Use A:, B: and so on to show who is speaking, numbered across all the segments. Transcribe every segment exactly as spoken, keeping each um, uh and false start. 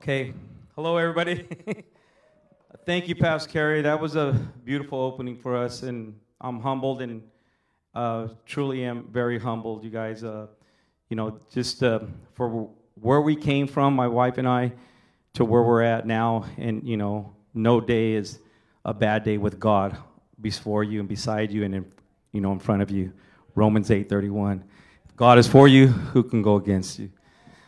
A: Okay. Hello, everybody. Thank you, Pastor Carey. That was a beautiful opening for us, and I'm humbled and uh, truly am very humbled, you guys. Uh, you know, just uh, for where we came from, my wife and I, to where we're at now, and you know, no day is a bad day with God before you and beside you and in, you know, in front of you. Romans eight thirty-one. If God is for you, who can go against you?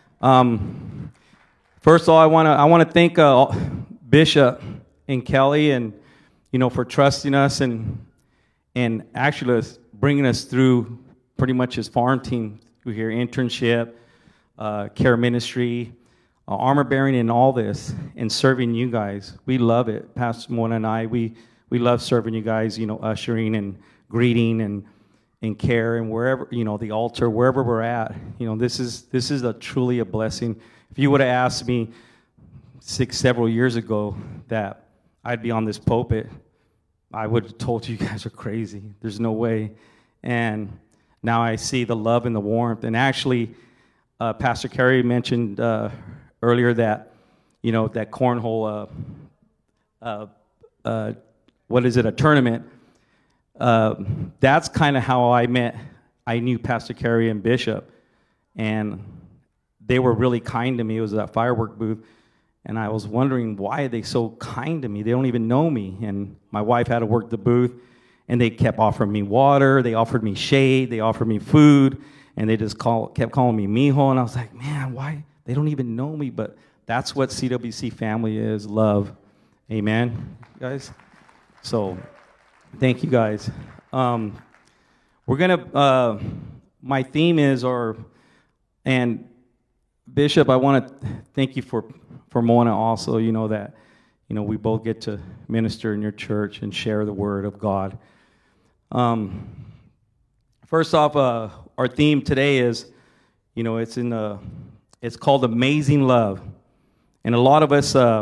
A: Um, first of all, I want to I want to thank uh, Bishop and Kelly, and you know, for trusting us and and actually bringing us through pretty much his farm team through here, internship, uh, care ministry, uh, armor bearing, and all this, and serving you guys. We love it, Pastor Mona and I. We we love serving you guys. You know, ushering and greeting and and care, and wherever, you know, the altar, wherever we're at. You know, this is this is a truly a blessing. If you would have asked me six several years ago that I'd be on this pulpit, I would have told you, you guys are crazy. There's no way. And now I see the love and the warmth. And actually, uh, Pastor Carey mentioned uh, earlier that, you know, that cornhole, uh, uh, uh, what is it, a tournament. Uh, that's kind of how I met, I knew Pastor Carey and Bishop. And they were really kind to me. It was that firework booth. And I was wondering, why are they so kind to me? They don't even know me. And my wife had to work the booth, and they kept offering me water. They offered me shade. They offered me food. And they just call, kept calling me Mijo. And I was like, man, why? They don't even know me. But that's what C W C family is, love. Amen, guys? So thank you, guys. Um, we're going to, uh, my theme is, or, and Bishop, I want to thank you for for Mona also, you know, that, you know, we both get to minister in your church and share the word of God. Um, first off, uh, our theme today is, you know, it's in the, it's called Amazing Love. And a lot of us, uh,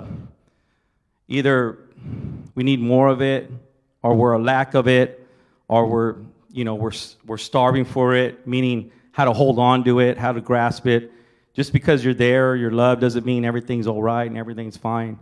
A: either we need more of it, or we're a lack of it, or we're, you know, we're we're starving for it, meaning how to hold on to it, how to grasp it. Just because you're there, you're loved, doesn't mean everything's all right and everything's fine.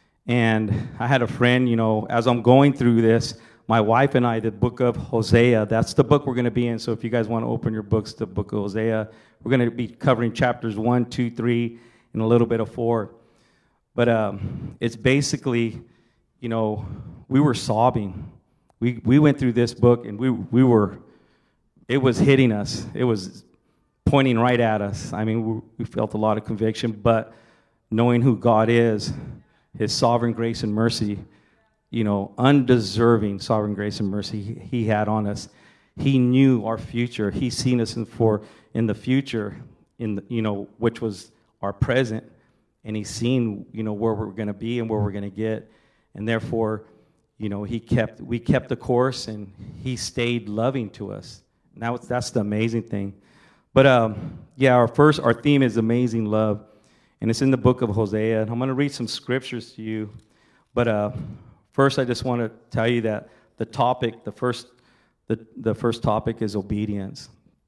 A: And I had a friend, you know, as I'm going through this, my wife and I, the book of Hosea, that's the book we're going to be in. So if you guys want to open your books to the book of Hosea, we're going to be covering chapters one, two, three, and a little bit of four. But um, it's basically, you know, we were sobbing. We we went through this book, and we we were, it was hitting us. It was pointing right at us. I mean, we felt a lot of conviction, but knowing who God is, his sovereign grace and mercy, you know, undeserving sovereign grace and mercy he, he had on us. He knew our future. He's seen us in for in the future, in the, you know, which was our present, and he's seen, you know, where we're going to be and where we're going to get, and therefore, you know, he kept we kept the course, and he stayed loving to us. Now that's the amazing thing. But um, yeah, our first, our theme is amazing love, and it's in the book of Hosea. And I'm going to read some scriptures to you. But uh, first, I just want to tell you that the topic, the first, the the first topic is obedience.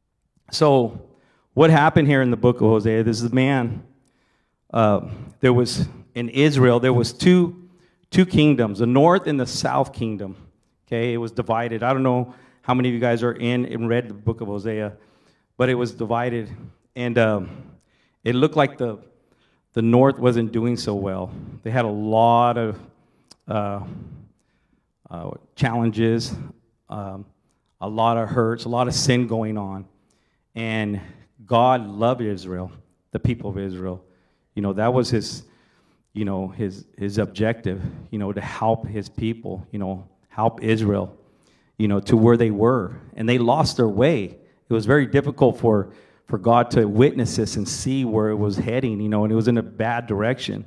A: So, what happened here in the book of Hosea? This is a man. Uh, there was in Israel. There was two two kingdoms, the north and the south kingdom. Okay, it was divided. I don't know how many of you guys are in and read the book of Hosea. But it was divided, and um, it looked like the the north wasn't doing so well. They had a lot of uh, uh, challenges, um, a lot of hurts, a lot of sin going on, and God loved Israel, the people of Israel. You know, that was his, you know, his his objective. You know, to help his people. You know, help Israel. You know, to where they were, and they lost their way. It was very difficult for, for God to witness this and see where it was heading, you know, and it was in a bad direction.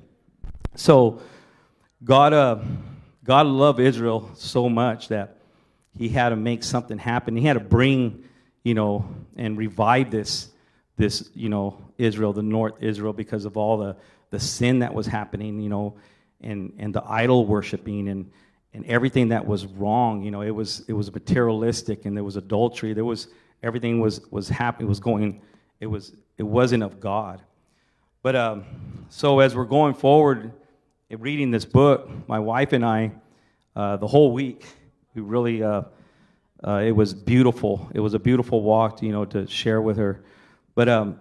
A: So God, uh, God loved Israel so much that he had to make something happen. He had to bring, you know, and revive this, this, you know, Israel, the North Israel, because of all the, the sin that was happening, you know, and, and the idol worshiping and, and everything that was wrong. You know, it was, it was materialistic, and there was adultery. There was, everything was was happening, was going, it was it wasn't of God. But um, so as we're going forward in reading this book, my wife and I, uh, the whole week, we really, uh, uh, it was beautiful. It was a beautiful walk, you know, to share with her. But um,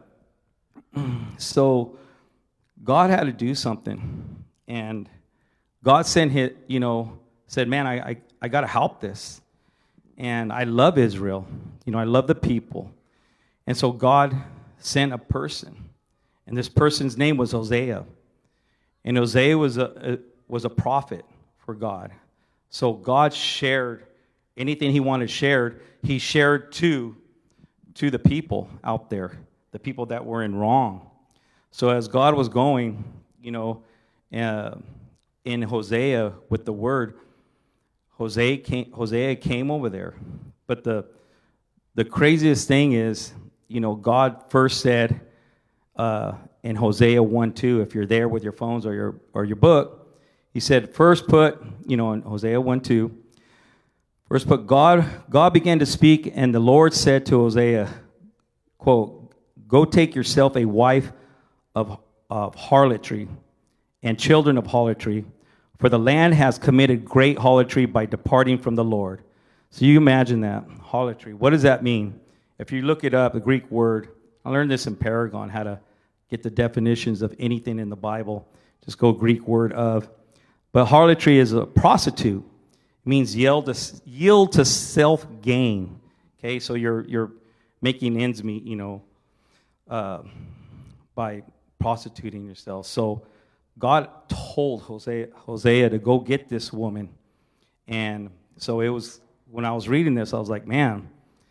A: so God had to do something, and God sent hit, you know, said, man, I, I, I got to help this. And I love Israel. You know, I love the people. And so God sent a person. And this person's name was Hosea. And Hosea was a, a was a prophet for God. So God shared anything he wanted shared, he shared to, to the people out there, the people that were in wrong. So as God was going, you know, uh, in Hosea with the word, Hosea came, Hosea came over there. But the the craziest thing is, you know, God first said uh, in Hosea one two, if you're there with your phones or your or your book, he said, first put, you know, in Hosea one two, first put, God, God began to speak, and the Lord said to Hosea, quote, go take yourself a wife of, of harlotry and children of harlotry, for the land has committed great harlotry by departing from the Lord. So you imagine that, harlotry. What does that mean? If you look it up, the Greek word, I learned this in Paragon, how to get the definitions of anything in the Bible. Just go Greek word of. But harlotry is a prostitute. It means yield to, yield to self-gain. Okay, so you're you're making ends meet, you know, uh, by prostituting yourself. So God told Hosea, Hosea to go get this woman. And so it was, when I was reading this, I was like, man,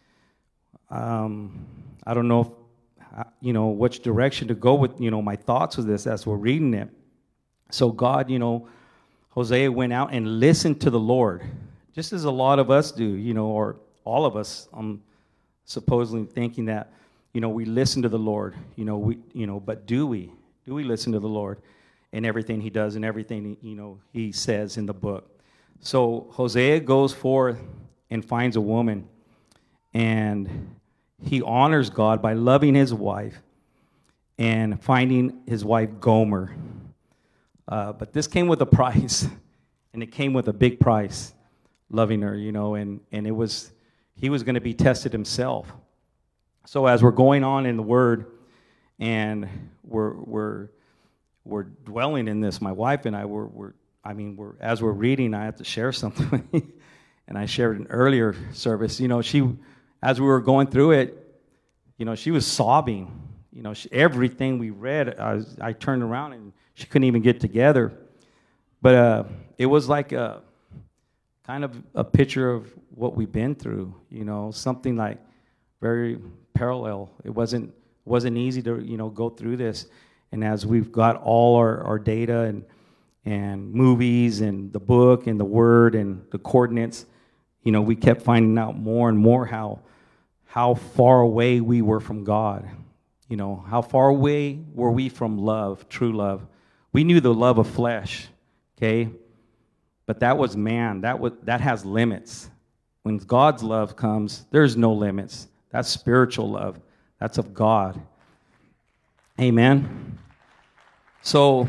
A: um, I don't know, if, you know, which direction to go with, you know, my thoughts with this as we're reading it. So God, you know, Hosea went out and listened to the Lord, just as a lot of us do, you know, or all of us, um, supposedly thinking that, you know, we listen to the Lord, you know, we, you know, but do we? Do we listen to the Lord in everything he does and everything, you know, he says in the book? So Hosea goes forth and finds a woman, and he honors God by loving his wife and finding his wife Gomer. Uh, but this came with a price, and it came with a big price, loving her, you know, and, and it was, he was going to be tested himself. So as we're going on in the Word, and we're we're we're dwelling in this, my wife and I, we're, we're I mean, we're as we're reading, I have to share something, and I shared an earlier service. You know, she, as we were going through it, you know, she was sobbing. You know, she, everything we read, I, was, I turned around and she couldn't even get together. But uh, it was like a kind of a picture of what we've been through, you know, something like very parallel. It wasn't wasn't easy to, you know, go through this. And as we've got all our, our data and and movies and the book and the Word and the coordinates, you know, we kept finding out more and more how how far away we were from God. You know, how far away were we from love, true love? We knew the love of flesh, okay? But that was man. That was that has limits. When God's love comes, there's no limits. That's spiritual love. That's of God. Amen. So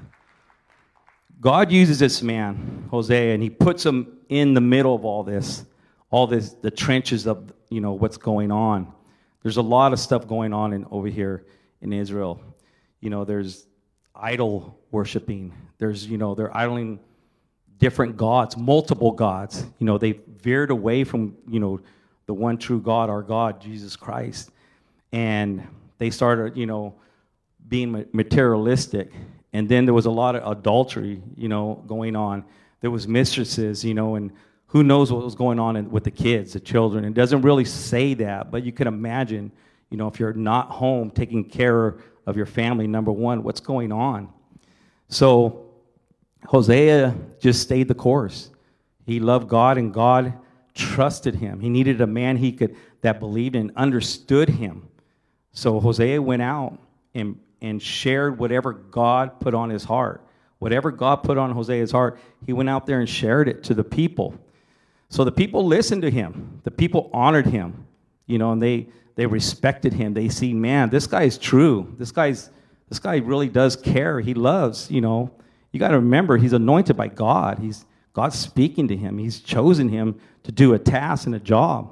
A: God uses this man, Hosea, and he puts him in the middle of all this, all this, the trenches of, you know, what's going on. There's a lot of stuff going on in, over here in Israel. You know, there's idol worshiping. There's, you know, they're idling different gods, multiple gods. You know, they veered away from, you know, the one true God, our God, Jesus Christ. And they started, you know, being materialistic. And then there was a lot of adultery, you know, going on. There was mistresses, you know, and who knows what was going on in, with the kids, the children. It doesn't really say that, but you can imagine, you know, if you're not home taking care of your family, number one, what's going on? So Hosea just stayed the course. He loved God, and God trusted him. He needed a man he could that believed and understood him. So Hosea went out and, and shared whatever God put on his heart. Whatever God put on Hosea's heart, he went out there and shared it to the people. So the people listened to him. The people honored him, you know, and they, they respected him. They see, man, this guy is true. This guy's this guy really does care. He loves, you know. You got to remember, he's anointed by God. He's God's speaking to him. He's chosen him to do a task and a job.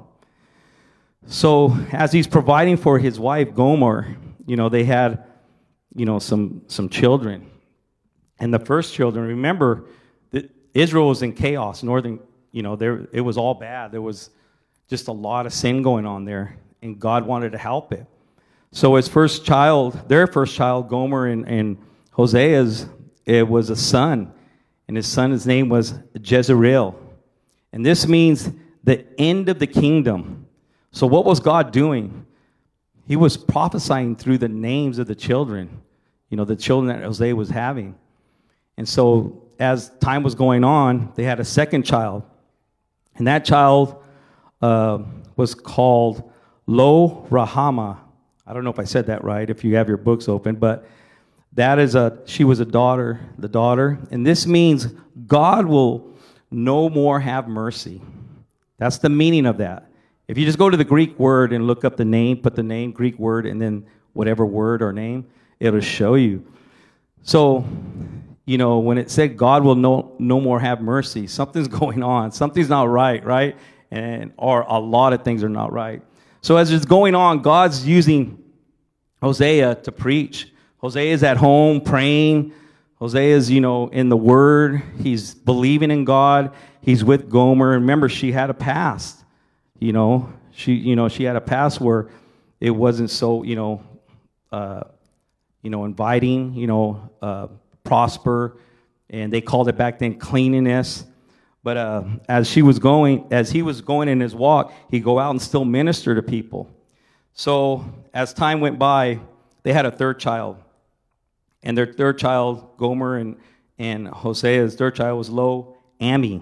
A: So as he's providing for his wife, Gomer, you know, they had, you know, some, some children. And the first children, remember, that Israel was in chaos. Northern, you know, there it was all bad. There was just a lot of sin going on there, and God wanted to help it. So his first child, their first child, Gomer and, and Hosea's, it was a son. And his son's name was Jezreel. And this means the end of the kingdom. So what was God doing? He was prophesying through the names of the children, you know, the children that Hosea was having. And so as time was going on, they had a second child. And that child uh, was called Lo Rahama. I don't know if I said that right, if you have your books open, but that is a, she was a daughter, the daughter. And this means God will no more have mercy. That's the meaning of that. If you just go to the Greek word and look up the name, put the name, Greek word, and then whatever word or name, it'll show you. So, you know, when it said God will no, no more have mercy, something's going on. Something's not right, right? And or a lot of things are not right. So as it's going on, God's using Hosea to preach. Hosea is at home praying. Hosea is, you know, in the Word. He's believing in God. He's with Gomer. Remember, she had a past. You know, she, you know, she had a past where it wasn't so, you know, uh, you know, inviting, you know, uh, prosper, and they called it back then cleanliness. But uh, as she was going, as he was going in his walk, he'd go out and still minister to people. So as time went by, they had a third child. And their third child, Gomer and, and Hosea's third child was Lo-Ami.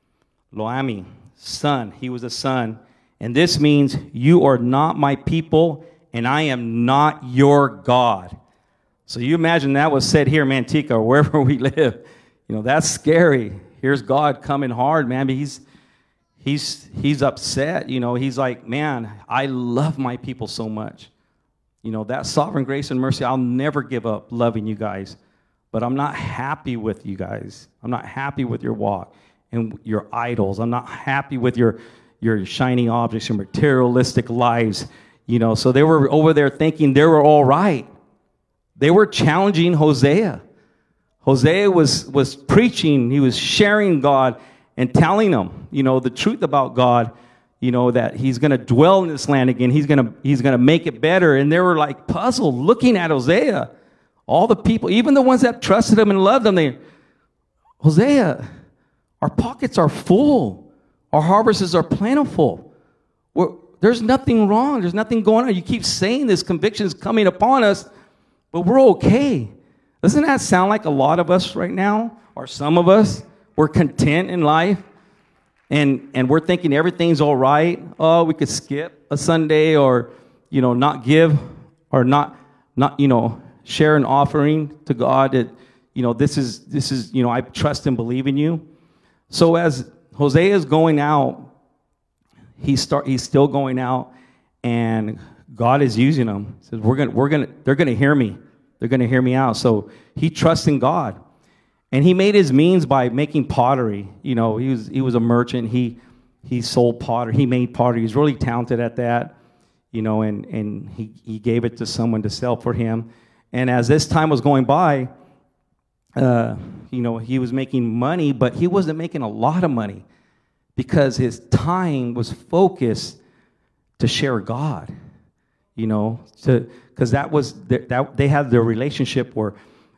A: Lo-Ami, son. He was a son. And this means, you are not my people, and I am not your God. So you imagine that was said here in Manteca or wherever we live. You know, that's scary. Here's God coming hard, man. But he's, he's, he's upset. You know, he's like, man, I love my people so much. You know, that sovereign grace and mercy, I'll never give up loving you guys. But I'm not happy with you guys. I'm not happy with your walk and your idols. I'm not happy with your, your shiny objects, your materialistic lives. You know, so they were over there thinking they were all right. They were challenging Hosea. Hosea was, was preaching. He was sharing God and telling them, you know, the truth about God. You know, that he's going to dwell in this land again. He's going to he's going to make it better. And they were like puzzled looking at Hosea. All the people, even the ones that trusted him and loved him, they, Hosea, our pockets are full. Our harvests are plentiful. We're, there's nothing wrong. There's nothing going on. You keep saying this conviction is coming upon us, but we're okay. Doesn't that sound like a lot of us right now? Or some of us? We're content in life. And and we're thinking everything's all right. Oh, we could skip a Sunday, or, you know, not give, or not not you know share an offering to God. That, you know, this is this is you know I trust and believe in you. So as Hosea is going out, he start he's still going out, and God is using him. He says we're gonna we're gonna they're gonna hear me. They're gonna hear me out. So he trusts in God. And he made his means by making pottery. You know, he was he was a merchant. He he sold pottery. He made pottery. He was really talented at that. You know, and and he he gave it to someone to sell for him. And as this time was going by, uh, you know, he was making money, but he wasn't making a lot of money because his time was focused to share God. You know, to because that was the, that they had their relationship where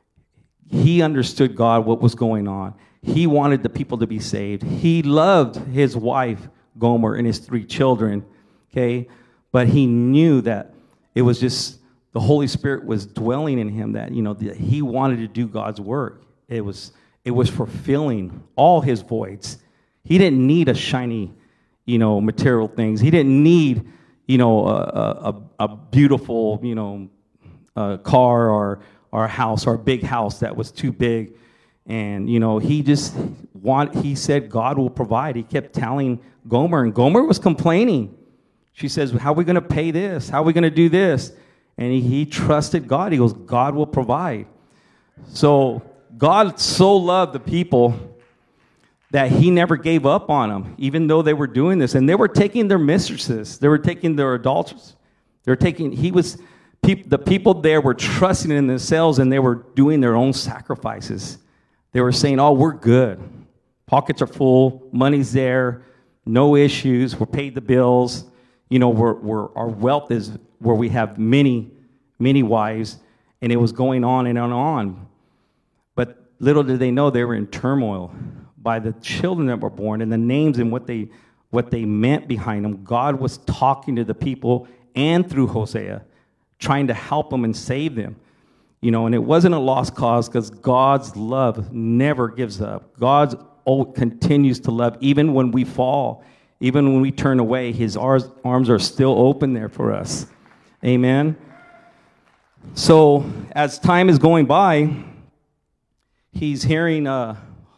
A: he understood God, what was going on. He wanted the people to be saved. He loved his wife, Gomer, and his three children, okay? But he knew that it was just the Holy Spirit was dwelling in him, that, you know, that he wanted to do God's work. It was, it was fulfilling all his voids. He didn't need a shiny, you know, material things. He didn't need, you know, a, a, a beautiful, you know, uh, car or or a house, or a big house that was too big. And, you know, he just want, he said God will provide. He kept telling Gomer, and Gomer was complaining. She says, how are we going to pay this? How are we going to do this? And he, he trusted God. He goes, God will provide. So God so loved the people that he never gave up on them, even though they were doing this. And they were taking their mistresses. They were taking their adulterers. They were taking, he was, peop, the people there were trusting in themselves, and they were doing their own sacrifices. They were saying, oh, we're good. Pockets are full. Money's there. No issues. We're paid the bills. You know, we're, we're, our wealth is where we have many, many wives. And it was going on and on and on. But little did they know they were in turmoil by the children that were born and the names and what they what they meant behind them. God was talking to the people and through Hosea, trying to help them and save them. You know, and it wasn't a lost cause because God's love never gives up. God continues to love even when we fall, even when we turn away. His arms are still open there for us. Amen. So as time is going by, he's hearing... Uh,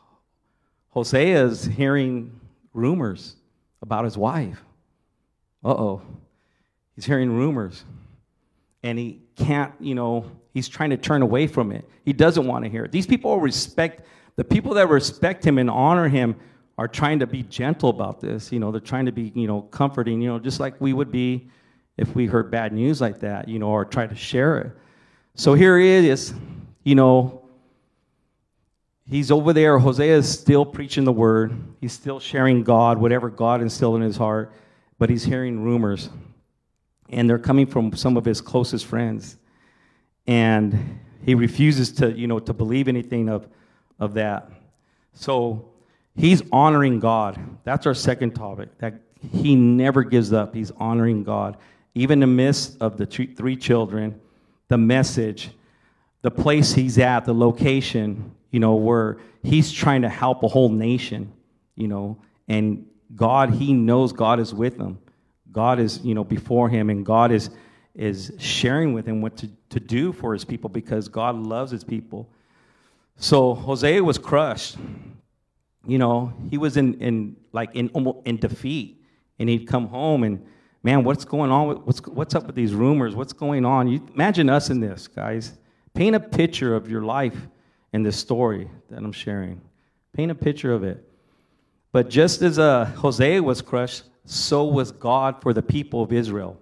A: Hosea is hearing rumors about his wife. Uh-oh. He's hearing rumors. And he can't, you know, he's trying to turn away from it. He doesn't want to hear it. These people respect, the people that respect him and honor him are trying to be gentle about this. You know, they're trying to be, you know, comforting, you know, just like we would be if we heard bad news like that, you know, or try to share it. So here it is, you know, he's over there. Hosea is still preaching the word. He's still sharing God, whatever God instilled in his heart. But he's hearing rumors. And they're coming from some of his closest friends. And he refuses to, you know, to believe anything of, of that. So he's honoring God. That's our second topic. That he never gives up. He's honoring God. Even in the midst of the three children, the message, the place he's at, the location, you know, where he's trying to help a whole nation, you know, and God, he knows God is with him. God is, you know, before him, and God is is sharing with him what to, to do for his people because God loves his people. So Hosea was crushed. You know, he was in, in like in in defeat, and he'd come home and, man, what's going on? With, what's what's up with these rumors? What's going on? You imagine us in this, guys. Paint a picture of your life in this story that I'm sharing. Paint a picture of it. But just as uh, Hosea was crushed, so was God for the people of Israel.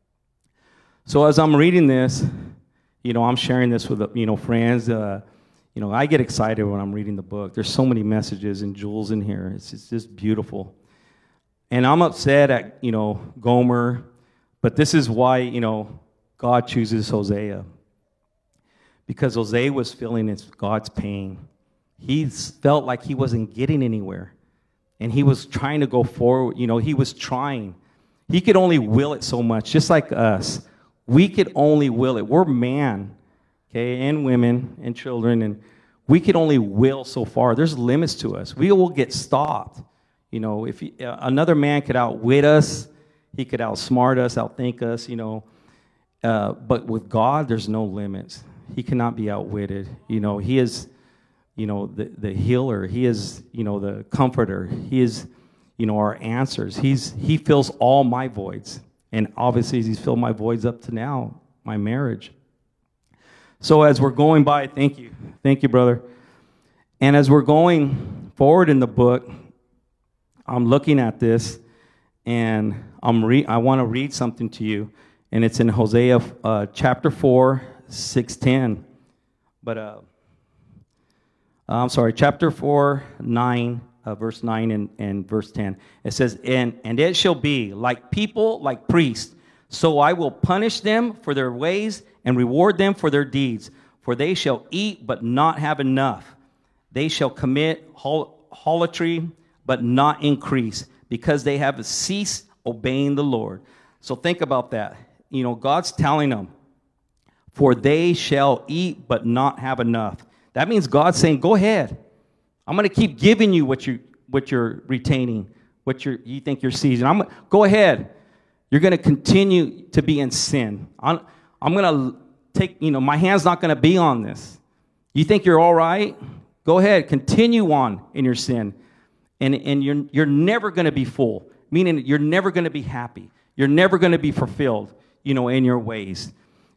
A: So as I'm reading this, you know, I'm sharing this with, you know, friends. Uh, you know, I get excited when I'm reading the book. There's so many messages and jewels in here. It's, it's just beautiful. And I'm upset at, you know, Gomer, but this is why, you know, God chooses Hosea. Because Hosea was feeling it's God's pain. He felt like he wasn't getting anywhere. And he was trying to go forward. You know, he was trying. He could only will it so much, just like us. We could only will it. We're man, okay, and women and children, and we could only will so far. There's limits to us. We will get stopped. You know, if he, uh, another man could outwit us, he could outsmart us, outthink us, you know. Uh, but with God, there's no limits. He cannot be outwitted. You know, he is, you know, the, the healer. He is, you know, the comforter. He is, you know, our answers. He's He fills all my voids. And obviously he's filled my voids up to now, my marriage. So as we're going by, thank you. Thank you, brother. And as we're going forward in the book, I'm looking at this, and I'm re- I want to read something to you. And it's in Hosea uh, chapter four, six ten. But, uh, I'm sorry, chapter four, nine, uh, verse nine and, and verse ten. It says, and, and it shall be like people, like priests, so I will punish them for their ways and reward them for their deeds. For they shall eat but not have enough. They shall commit hol- harlotry but not increase, because they have ceased obeying the Lord. So think about that. You know, God's telling them, for they shall eat but not have enough. That means God's saying, go ahead. I'm going to keep giving you what, you, what you're retaining, what you're, you think you're seizing. I'm, go ahead. You're going to continue to be in sin. I'm, I'm going to take, you know, my hand's not going to be on this. You think you're all right? Go ahead. Continue on in your sin. And, and you're, you're never going to be full, meaning you're never going to be happy. You're never going to be fulfilled, you know, in your ways.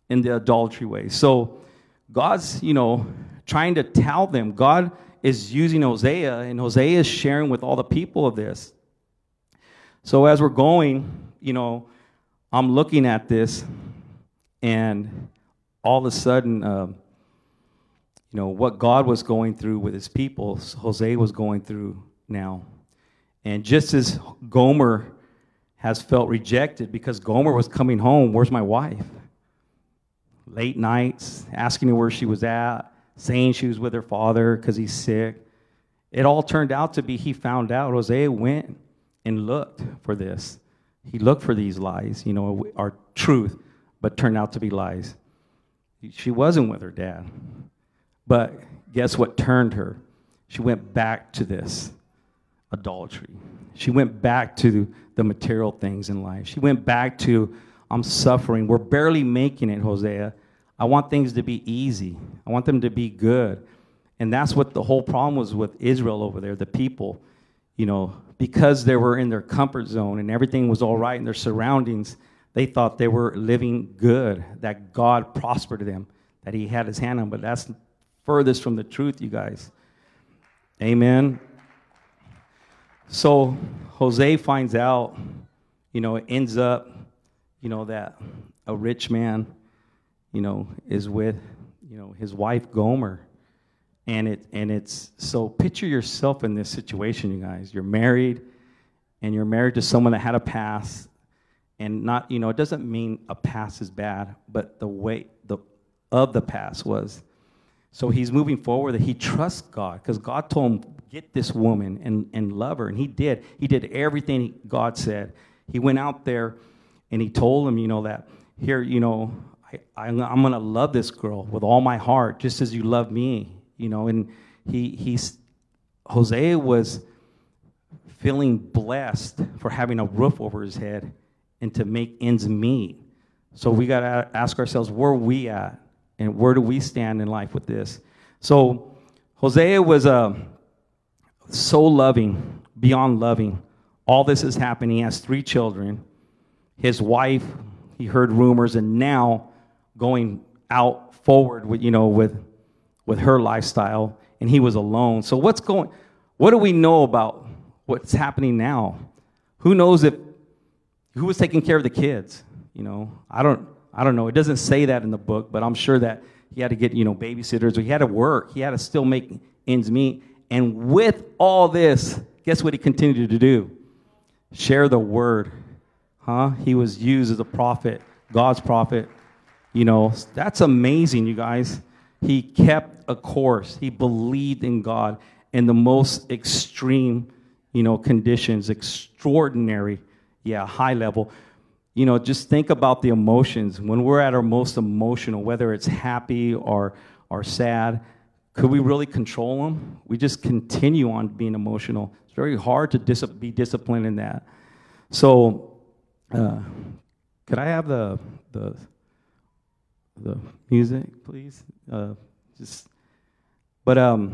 A: in the adultery way. So God's, you know, trying to tell them. God is using Hosea, and Hosea is sharing with all the people of this. So as we're going, you know, I'm looking at this, and all of a sudden, uh, you know, what God was going through with his people, Hosea was going through now. And just as Gomer has felt rejected because Gomer was coming home, where's my wife? Late nights, asking her where she was at, saying she was with her father because he's sick. It all turned out to be he found out. Hosea went and looked for this. He looked for these lies, you know, our truth, but turned out to be lies. She wasn't with her dad. But guess what turned her? She went back to this adultery. She went back to the material things in life. She went back to, I'm suffering. We're barely making it, Hosea. I want things to be easy. I want them to be good. And that's what the whole problem was with Israel over there, the people. You know, because they were in their comfort zone and everything was all right in their surroundings, they thought they were living good, that God prospered them, that he had his hand on. But that's furthest from the truth, you guys. Amen. So Hosea finds out, you know, it ends up, you know, that a rich man, you know, is with, you know, his wife Gomer. And it and it's, so picture yourself in this situation, you guys. You're married, and you're married to someone that had a past, and not, you know, it doesn't mean a past is bad, but the way the of the past was. So he's moving forward, that he trusts God, because God told him, get this woman and, and love her, and he did. He did everything God said. He went out there, and he told him, you know, that, here, you know, I, I, I'm going to love this girl with all my heart, just as you love me. You know, and he he's Hosea was feeling blessed for having a roof over his head and to make ends meet. So we got to ask ourselves, where are we at, and where do we stand in life with this? So Hosea was uh, so loving, beyond loving. All this is happening. He has three children. His wife, he heard rumors, and now going out forward with, you know, with. with her lifestyle, and he was alone. So what's going, what do we know about what's happening now? Who knows if, who was taking care of the kids? You know, I don't, I don't know. It doesn't say that in the book, but I'm sure that he had to get, you know, babysitters, or he had to work. He had to still make ends meet. And with all this, guess what he continued to do? Share the word. Huh? He was used as a prophet, God's prophet. You know, that's amazing, you guys. He kept a course. He believed in God in the most extreme, you know, conditions, extraordinary, yeah, high level. You know, just think about the emotions. When we're at our most emotional, whether it's happy or, or sad, could we really control them? We just continue on being emotional. It's very hard to dis- be disciplined in that. So, uh, could I have the the... the music, please? Uh, just, but um,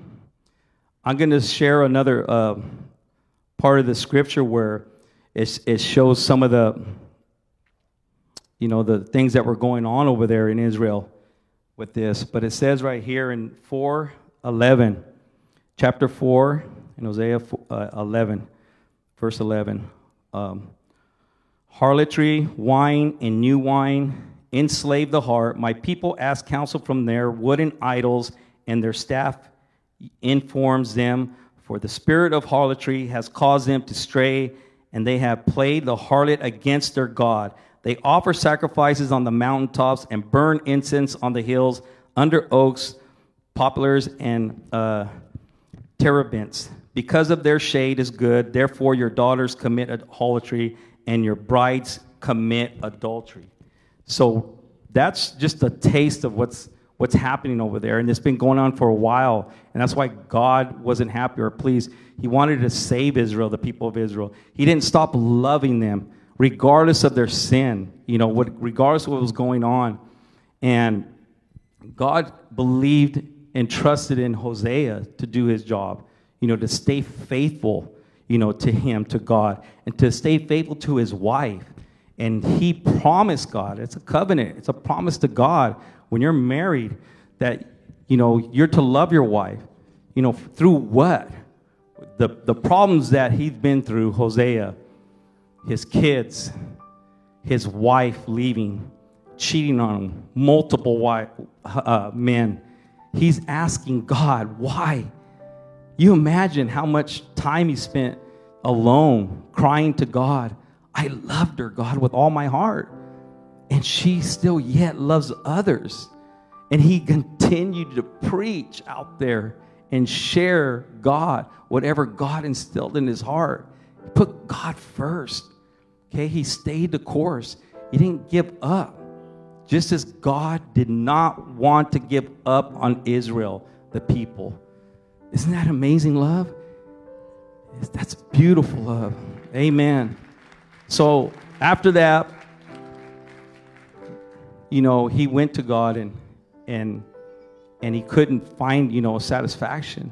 A: I'm going to share another uh, part of the scripture where it, it shows some of the, you know, the things that were going on over there in Israel with this. But it says right here in four eleven, chapter four, in Hosea uh, eleven, verse eleven, um, harlotry, wine, and new wine enslave the heart. My people ask counsel from their wooden idols, and their staff informs them. For the spirit of harlotry has caused them to stray, and they have played the harlot against their God. They offer sacrifices on the mountaintops and burn incense on the hills, under oaks, poplars, and uh, terebinths. Because of their shade is good, therefore your daughters commit harlotry, and your brides commit adultery. So that's just a taste of what's what's happening over there. And it's been going on for a while. And that's why God wasn't happy or pleased. He wanted to save Israel, the people of Israel. He didn't stop loving them, regardless of their sin, you know, what, regardless of what was going on. And God believed and trusted in Hosea to do his job, you know, to stay faithful, you know, to him, to God, and to stay faithful to his wife. And he promised God, it's a covenant, it's a promise to God when you're married that, you know, you're to love your wife. You know, through what? The, the problems that he's been through, Hosea, his kids, his wife leaving, cheating on him, multiple wife, uh, men. He's asking God, why? You imagine how much time he spent alone, crying to God. I loved her, God, with all my heart. And she still yet loves others. And he continued to preach out there and share God, whatever God instilled in his heart. He put God first. Okay, he stayed the course. He didn't give up. Just as God did not want to give up on Israel, the people. Isn't that amazing love? That's beautiful love. Amen. So after that, you know, he went to God and and and he couldn't find, you know, satisfaction.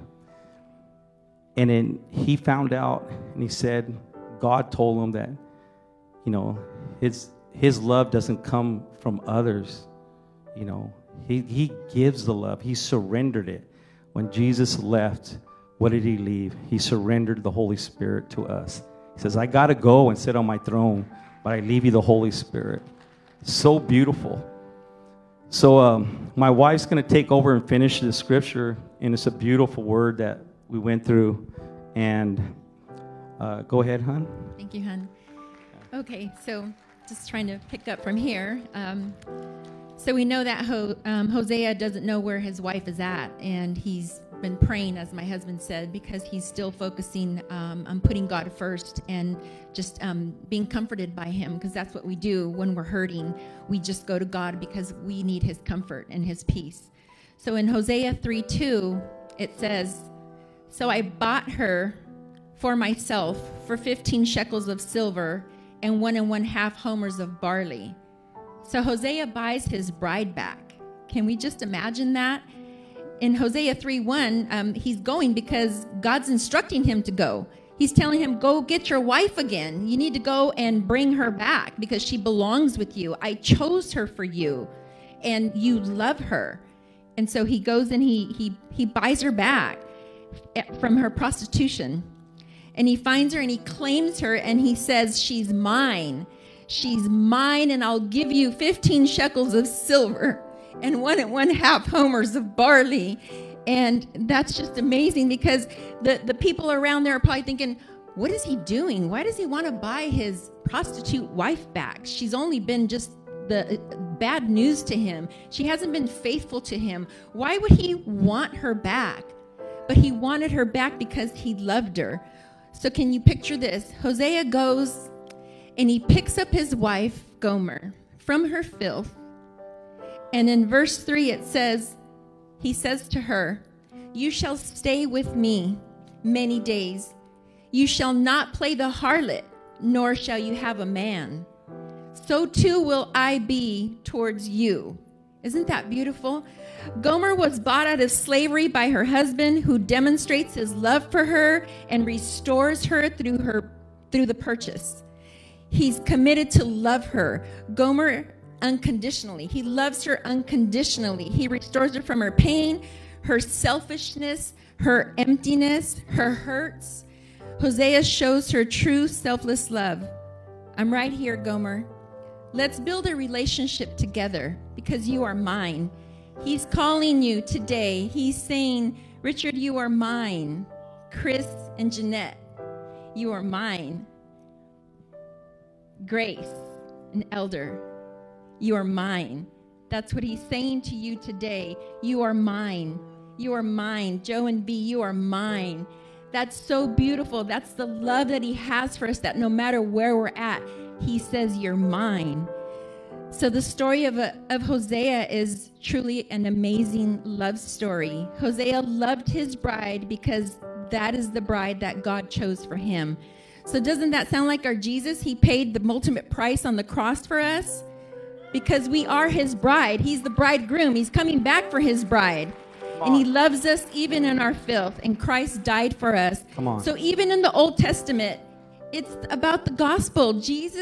A: And then he found out, and he said, God told him that, you know, his his love doesn't come from others. You know, he he gives the love. He surrendered it. When Jesus left, what did he leave? He surrendered the Holy Spirit to us. He says, I got to go and sit on my throne, but I leave you the Holy Spirit. So beautiful. So um, my wife's going to take over and finish the scripture, and it's a beautiful word that we went through. And uh, go ahead, hon.
B: Thank you, hon. Okay, so just trying to pick up from here. Um, so we know that Ho- um, Hosea doesn't know where his wife is at, and he's been praying, as my husband said, because he's still focusing um, on putting God first and just um, being comforted by him, because that's what we do when we're hurting. We just go to God because we need his comfort and his peace. So in Hosea three two, it says, so I bought her for myself for fifteen shekels of silver and one and one half homers of barley. So Hosea buys his bride back. Can we just imagine that? In Hosea three one, um, he's going because God's instructing him to go. He's telling him, go get your wife again. You need to go and bring her back because she belongs with you. I chose her for you, and you love her. And so he goes and he he he buys her back from her prostitution. And he finds her and he claims her and he says, she's mine. She's mine, and I'll give you fifteen shekels of silver and one and one half homers of barley. And that's just amazing because the, the people around there are probably thinking, what is he doing? Why does he want to buy his prostitute wife back? She's only been just the bad news to him. She hasn't been faithful to him. Why would he want her back? But he wanted her back because he loved her. So can you picture this? Hosea goes and he picks up his wife, Gomer, from her filth. And in verse three, it says, he says to her, you shall stay with me many days. You shall not play the harlot, nor shall you have a man. So too will I be towards you. Isn't that beautiful? Gomer was bought out of slavery by her husband, who demonstrates his love for her and restores her through her through the purchase. He's committed to love her. Gomer unconditionally. He loves her unconditionally. He restores her from her pain, her selfishness, her emptiness, her hurts. Hosea shows her true selfless love. I'm right here, Gomer. Let's build a relationship together because you are mine. He's calling you today. He's saying, Richard, you are mine. Chris and Jeanette, you are mine. Grace, an elder, you are mine. That's what he's saying to you today. You are mine. You are mine. Joe and B, you are mine. That's so beautiful. That's the love that he has for us, that no matter where we're at, he says, you're mine. So the story of, a, of Hosea is truly an amazing love story. Hosea loved his bride because that is the bride that God chose for him. So doesn't that sound like our Jesus? He paid the ultimate price on the cross for us because we are his bride. He's the bridegroom. He's coming back for his bride. And he loves us even in our filth. And Christ died for us.
A: Come on.
B: So even in the Old Testament, it's about the gospel. Jesus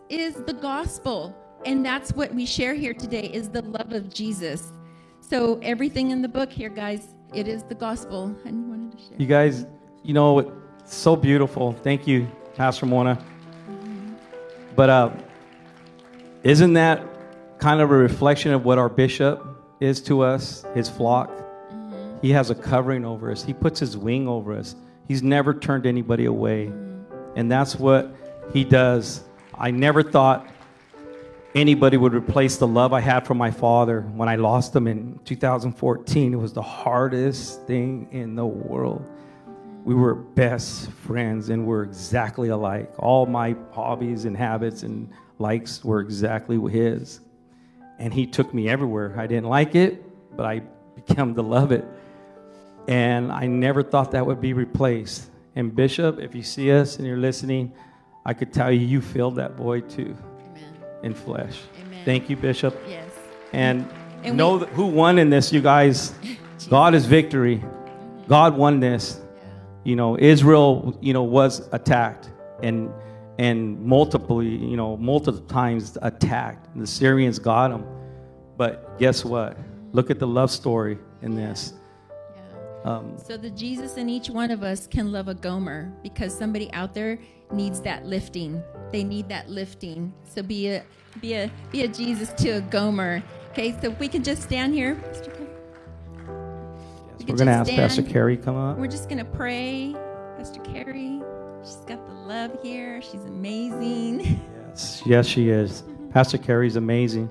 B: is the gospel. And that's what we share here today, is the love of Jesus. So everything in the book here, guys, it is the gospel. And you wanted to share.
A: You guys, you know, it's so beautiful. Thank you, Pastor Mona. Mm-hmm. But uh, isn't that kind of a reflection of what our bishop is to us, his flock? Mm-hmm. He has a covering over us. He puts his wing over us. He's never turned anybody away. Mm-hmm. And that's what he does. I never thought anybody would replace the love I had for my father when I lost him in two thousand fourteen. It was the hardest thing in the world. We were best friends and we're exactly alike. All my hobbies and habits and likes were exactly his. And he took me everywhere. I didn't like it, but I became to love it. And I never thought that would be replaced. And Bishop, if you see us and you're listening, I could tell you, you filled that void too. In flesh. Amen. Thank you, Bishop. Yes. And, and know we, that who won in this, you guys. God is victory. Mm-hmm. God won this. Yeah. You know, Israel, you know, was attacked and and multiple, you know, multiple times attacked. The Syrians got them. But guess what? Look at the love story in this.
B: Yeah. Um, so the Jesus in each one of us can love a Gomer, because somebody out there needs that lifting. They need that lifting. So be a be a be a Jesus to a Gomer. Okay, so if we can just stand here. Pastor Carrie.
A: Yes, we we're going to ask stand. Pastor Carrie come up.
B: We're just going to pray. Pastor Carrie, she's got the love here. She's amazing.
A: Yes, yes, she is. Pastor Carrie's amazing.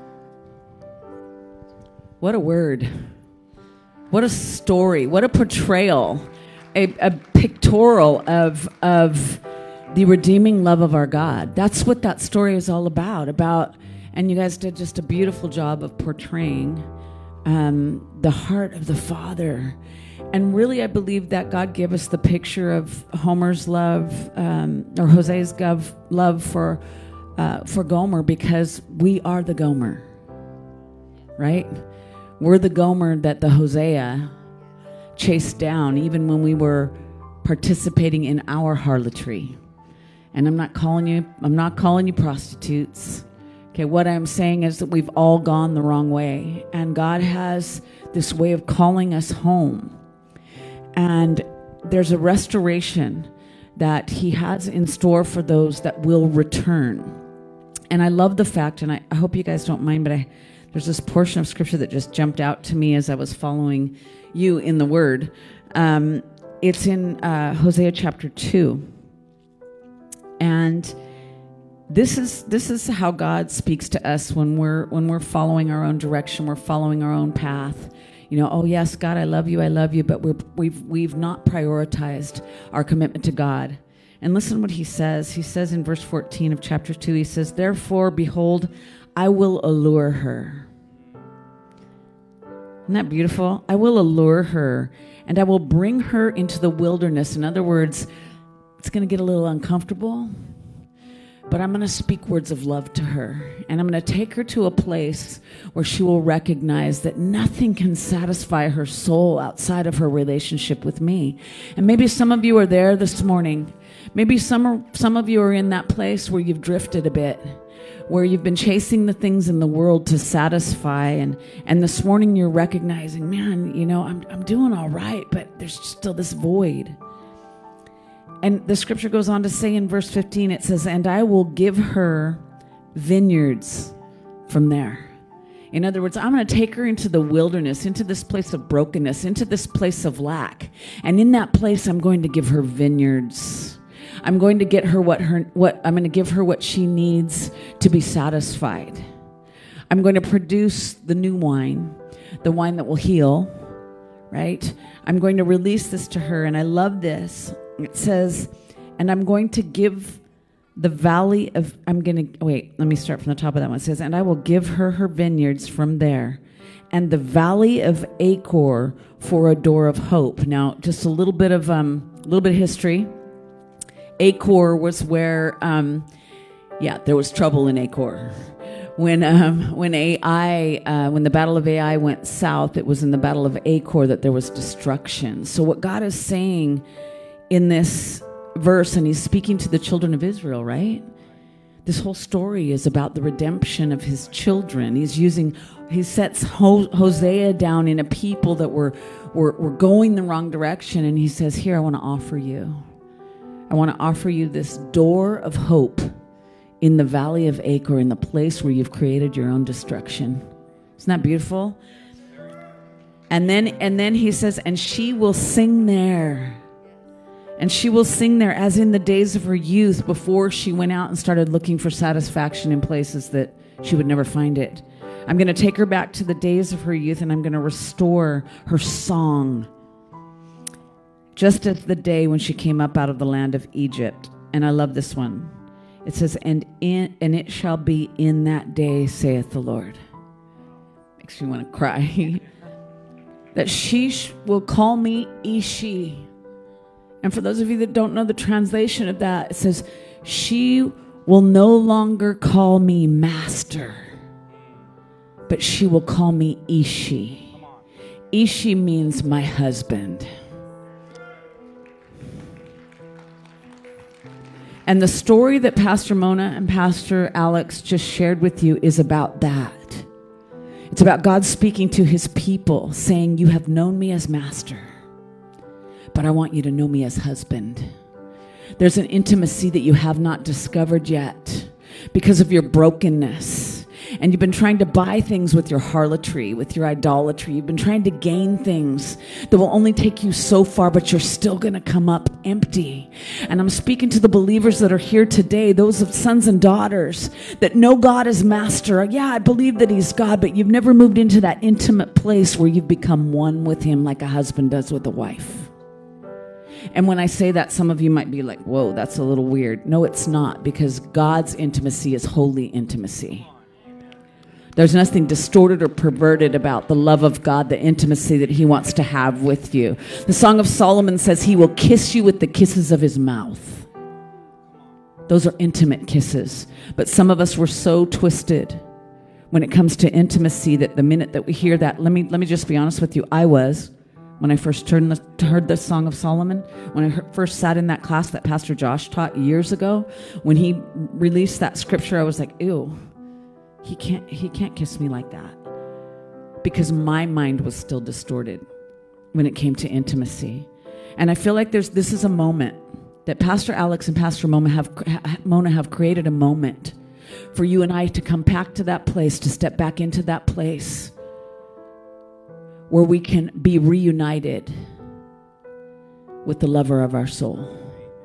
C: What a word. What a story. What a portrayal. A, a pictorial of of the redeeming love of our God. That's what that story is all about. About, and you guys did just a beautiful job of portraying um, the heart of the Father. And really, I believe that God gave us the picture of Homer's love, um, or Hosea's gov- love for uh, for Gomer, because we are the Gomer, right? We're the Gomer that the Hosea chased down, even when we were participating in our harlotry. And I'm not calling you, I'm not calling you prostitutes. Okay, what I'm saying is that we've all gone the wrong way. And God has this way of calling us home. And there's a restoration that he has in store for those that will return. And I love the fact, and I, I hope you guys don't mind, but I, there's this portion of scripture that just jumped out to me as I was following you in the word. Um, it's in uh, Hosea chapter two. And this is this is how God speaks to us when we're when we're following our own direction, we're following our own path. You know, oh yes, God, I love you, I love you, but we're, we've we've not prioritized our commitment to God. And listen to what he says. He says in verse fourteen of chapter two, he says, "Therefore, behold, I will allure her." Isn't that beautiful? I will allure her, and I will bring her into the wilderness. In other words, it's going to get a little uncomfortable, but I'm going to speak words of love to her, and I'm going to take her to a place where she will recognize that nothing can satisfy her soul outside of her relationship with me. And maybe some of you are there this morning. Maybe some are, some of you are in that place where you've drifted a bit, where you've been chasing the things in the world to satisfy, and, and this morning you're recognizing, man, you know, I'm I'm doing all right, but there's still this void. And the scripture goes on to say in verse fifteen, it says, "And I will give her vineyards from there." In other words, I'm going to take her into the wilderness, into this place of brokenness, into this place of lack. And in that place, I'm going to give her vineyards. I'm going to get her what her what I'm going to give her what she needs to be satisfied. I'm going to produce the new wine, the wine that will heal, right? I'm going to release this to her, and I love this. It says, "And I'm going to give the valley of," I'm going to, wait, let me start from the top of that one. It says, "And I will give her her vineyards from there, and the valley of Achor for a door of hope." Now, just a little bit of, um, a little bit of history. Achor was where, um, yeah, there was trouble in Achor. When um, when Ai, uh, when the Battle of Ai went south, it was in the Battle of Achor that there was destruction. So what God is saying in this verse, and he's speaking to the children of Israel, right? This whole story is about the redemption of his children. He's using, he sets Ho- Hosea down in a people that were, were, were going the wrong direction. And he says, here, I want to offer you. I want to offer you this door of hope in the valley of Achor, in the place where you've created your own destruction. Isn't that beautiful? And then, and then he says, and she will sing there. And she will sing there as in the days of her youth, before she went out and started looking for satisfaction in places that she would never find it. I'm going to take her back to the days of her youth, and I'm going to restore her song, just as the day when she came up out of the land of Egypt. And I love this one. It says, and in and it shall be in that day, saith the Lord. Makes me want to cry. That she sh- will call me Ishi. And for those of you that don't know the translation of that, it says, she will no longer call me master, but she will call me Ishi. Ishi means my husband. And the story that Pastor Mona and Pastor Alex just shared with you is about that. It's about God speaking to his people, saying, you have known me as master, but I want you to know me as husband. There's an intimacy that you have not discovered yet because of your brokenness. And you've been trying to buy things with your harlotry, with your idolatry. You've been trying to gain things that will only take you so far, but you're still going to come up empty. And I'm speaking to the believers that are here today, those of sons and daughters that know God as master. Yeah, I believe that he's God, but you've never moved into that intimate place where you've become one with him like a husband does with a wife. And when I say that, some of you might be like, whoa, that's a little weird. No, it's not, because God's intimacy is holy intimacy. There's nothing distorted or perverted about the love of God, the intimacy that he wants to have with you. The Song of Solomon says he will kiss you with the kisses of his mouth. Those are intimate kisses. But some of us were so twisted when it comes to intimacy that the minute that we hear that, let me, let me just be honest with you, I was. When I first turned the, heard the Song of Solomon, when I heard, first sat in that class that Pastor Josh taught years ago, when he released that scripture, I was like, ew, he can't, he can't kiss me like that. Because my mind was still distorted when it came to intimacy. And I feel like there's this is a moment that Pastor Alex and Pastor Mona have, Mona have created a moment for you and I to come back to that place, to step back into that place where we can be reunited with the lover of our soul.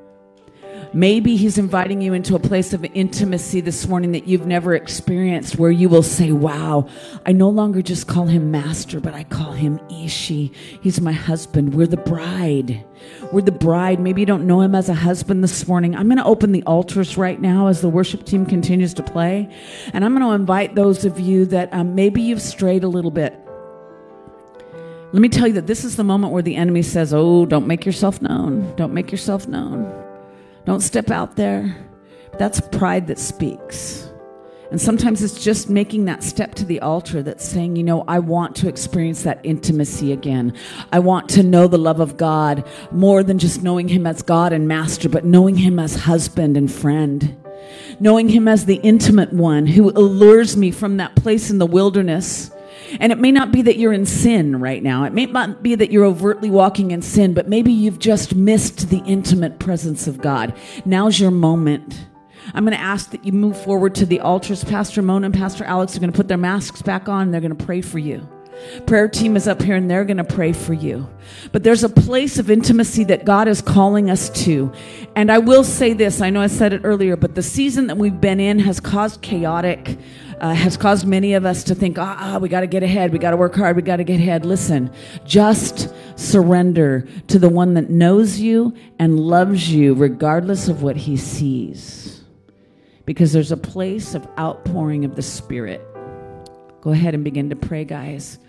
C: Maybe he's inviting you into a place of intimacy this morning that you've never experienced, where you will say, wow, I no longer just call him master, but I call him Ishi. He's my husband. We're the bride. We're the bride. Maybe you don't know him as a husband this morning. I'm going to open the altars right now as the worship team continues to play. And I'm going to invite those of you that um, maybe you've strayed a little bit. Let me tell you that this is the moment where the enemy says, oh, don't make yourself known. Don't make yourself known. Don't step out there. That's pride that speaks. And sometimes it's just making that step to the altar that's saying, you know, I want to experience that intimacy again. I want to know the love of God more than just knowing him as God and master, but knowing him as husband and friend. Knowing him as the intimate one who allures me from that place in the wilderness. And it may not be that you're in sin right now. It may not be that you're overtly walking in sin, but maybe you've just missed the intimate presence of God. Now's your moment. I'm going to ask that you move forward to the altars. Pastor Mona and Pastor Alex are going to put their masks back on, and they're going to pray for you. Prayer team is up here, and they're going to pray for you. But there's a place of intimacy that God is calling us to. And I will say this. I know I said it earlier, but the season that we've been in has caused chaotic Uh, has caused many of us to think, ah, ah we got to get ahead. We got to work hard. We got to get ahead. Listen, just surrender to the one that knows you and loves you regardless of what he sees. Because there's a place of outpouring of the Spirit. Go ahead and begin to pray, guys.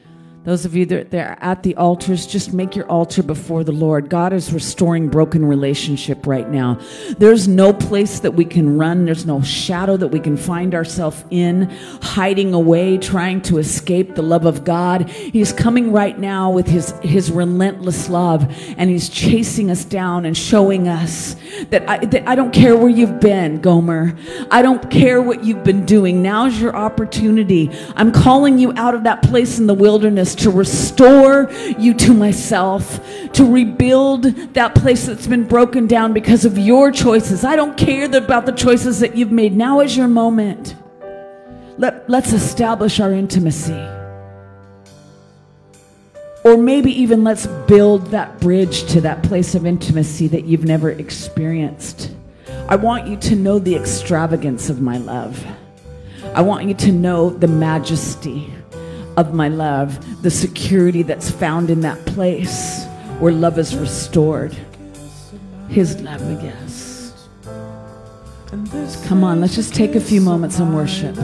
C: Those of you that are at the altars, just make your altar before the Lord. God is restoring broken relationship right now. There's no place that we can run. There's no shadow that we can find ourselves in, hiding away, trying to escape the love of God. He's coming right now with his, his relentless love, and he's chasing us down and showing us that I, that I don't care where you've been, Gomer. I don't care what you've been doing. Now's your opportunity. I'm calling you out of that place in the wilderness to restore you to myself, to rebuild that place that's been broken down because of your choices. I don't care about the choices that you've made. Now is your moment. Let, let's establish our intimacy. Or maybe even let's build that bridge to that place of intimacy that you've never experienced. I want you to know the extravagance of my love. I want you to know the majesty of my love, the security that's found in that place where love is restored. His love, I guess. Come on, let's just take a few moments and worship.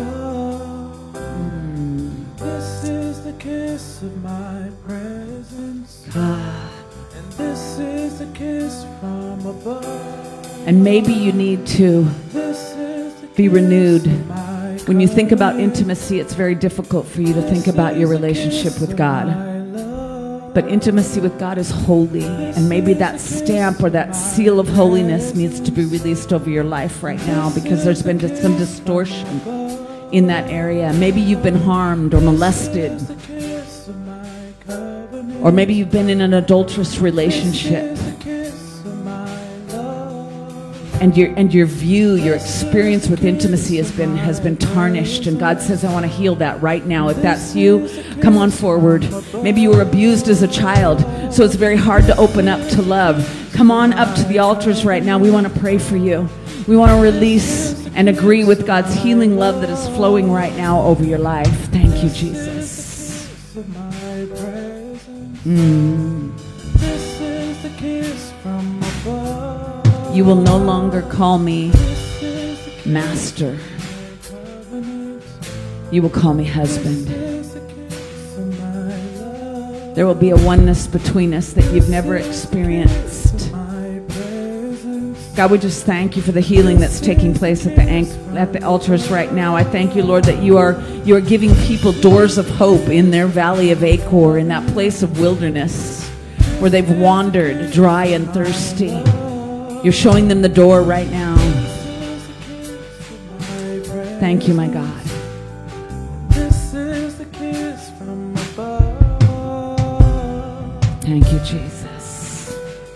C: Mm.
D: This is the kiss of my presence.
C: Ah.
D: And this is the kiss from above.
C: And maybe you need to be renewed. When you think about intimacy, it's very difficult for you to think about your relationship with God. But intimacy with God is holy, and maybe that stamp or that seal of holiness needs to be released over your life right now because there's been just some distortion in that area. Maybe you've been harmed or molested, or maybe you've been in an adulterous relationship. And your and your view, your experience with intimacy has been has been tarnished. And God says, I want to heal that right now. If that's you, come on forward. Maybe you were abused as a child, so it's very hard to open up to love. Come on up to the altars right now. We want to pray for you. We want to release and agree with God's healing love that is flowing right now over your life. Thank you, Jesus. Mm.
D: This is the kiss from above.
C: You will no longer call me master. You will call me husband. There will be a oneness between us that you've never experienced. God, we just thank you for the healing that's taking place at the at the altars right now. I thank you, Lord, that you are you are giving people doors of hope in their valley of Achor, in that place of wilderness where they've wandered dry and thirsty. You're showing them the door right now. Thank you, my God.
D: This is the kiss from above.
C: Thank you, Jesus.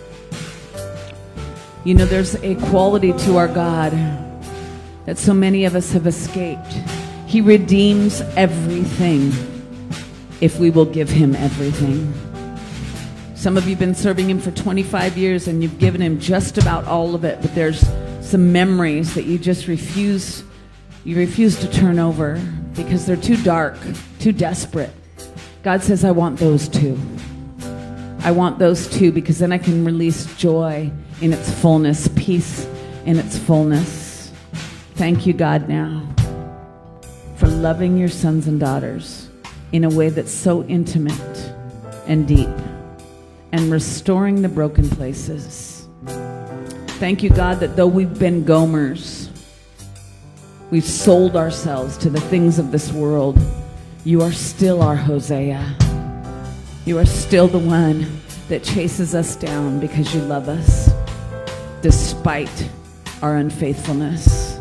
C: You know, there's a quality to our God that so many of us have escaped. He redeems everything if we will give him everything. Some of you have been serving him for twenty-five years and you've given him just about all of it, but there's some memories that you just refuse, you refuse to turn over because they're too dark, too desperate. God says, I want those too. I want those too because then I can release joy in its fullness, peace in its fullness. Thank you, God, now for loving your sons and daughters in a way that's so intimate and deep, and restoring the broken places. Thank you, God, that though we've been Gomers, we've sold ourselves to the things of this world, you are still our Hosea. You are still the one that chases us down because you love us, despite our unfaithfulness.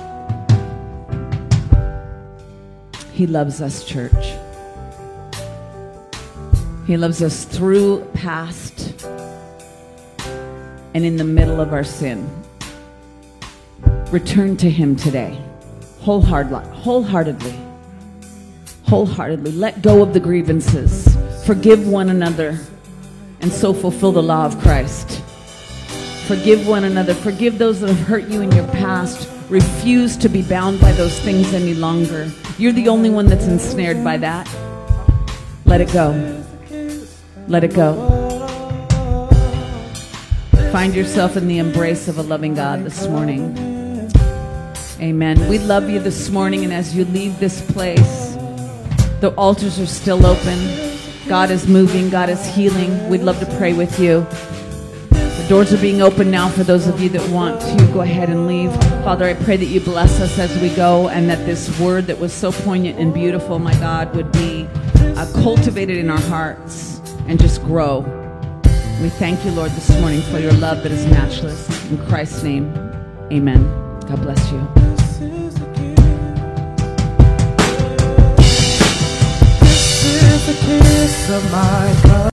C: He loves us, church. He loves us through, past, and in the middle of our sin. Return to him today, wholeheartedly, wholeheartedly, wholeheartedly. Let go of the grievances. Forgive one another, and so fulfill the law of Christ. Forgive one another. Forgive those that have hurt you in your past. Refuse to be bound by those things any longer. You're the only one that's ensnared by that. Let it go. Let it go. Find yourself in the embrace of a loving God this morning. Amen. We love you this morning, and as you leave this place, the altars are still open. God is moving. God is healing. We'd love to pray with you. The doors are being opened now for those of you that want to go ahead and leave. Father, I pray that you bless us as we go, and that this word that was so poignant and beautiful, my God, would be uh, cultivated in our hearts and just grow. We thank you, Lord, this morning for your love that is matchless. In Christ's name, amen. God bless you.
D: This is the kiss. This is the kiss of my God.